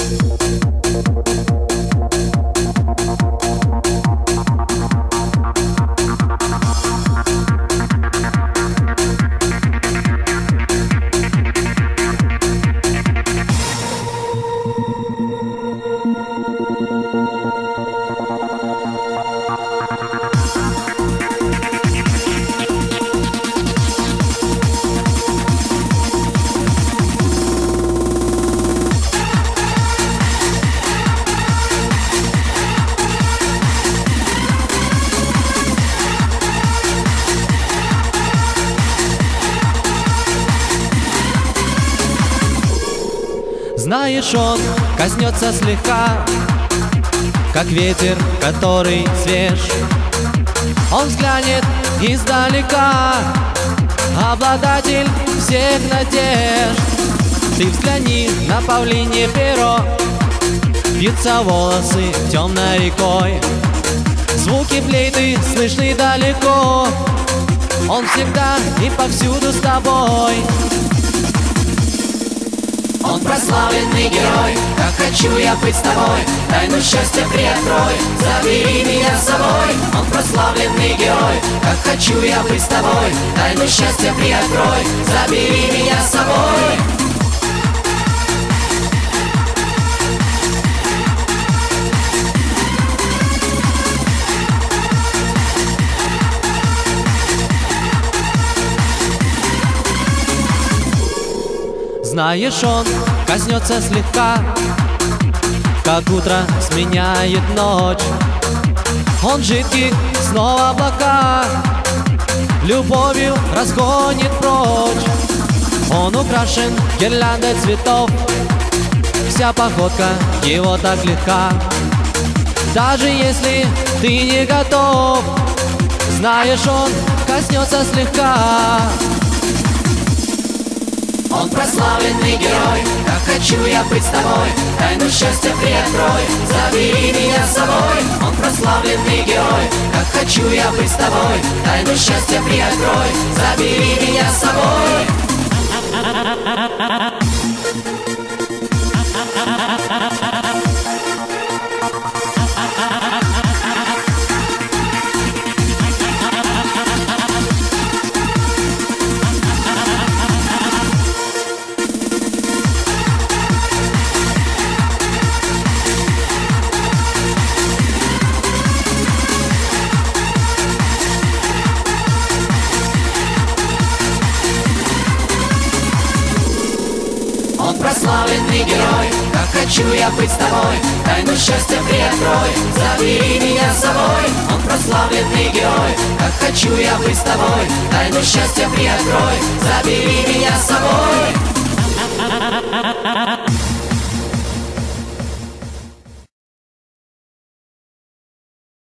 Знаешь, он коснется слегка, как ветер, который свеж. Он взглянет издалека, обладатель всех надежд. Ты взгляни на павлинье перо, вьются волосы темной рекой. Звуки флейты слышны далеко, он всегда и повсюду с тобой. Он прославленный герой, как хочу я быть с тобой. Тайну счастья приоткрой, забери меня с собой. Он прославленный герой, как хочу я быть с тобой. Тайну счастья приоткрой, забери меня с собой. Знаешь, он коснется слегка, как утро сменяет ночь. Он жидкий, снова облака, любовью разгонит прочь. Он украшен гирляндой цветов, вся походка его так легка. Даже если ты не готов, знаешь, он коснется слегка. Он прославленный герой, как хочу я быть с тобой. Тайну счастья приоткрой, забери меня с собой. Он прославленный герой, как хочу я быть с тобой. Тайну счастья приоткрой, забери меня с собой. Он прославленный герой, как хочу я быть с тобой. Тайну счастья приоткрой, забери меня с собой. Он прославленный герой, как хочу я быть с тобой. Тайну счастья приоткрой, забери меня с собой.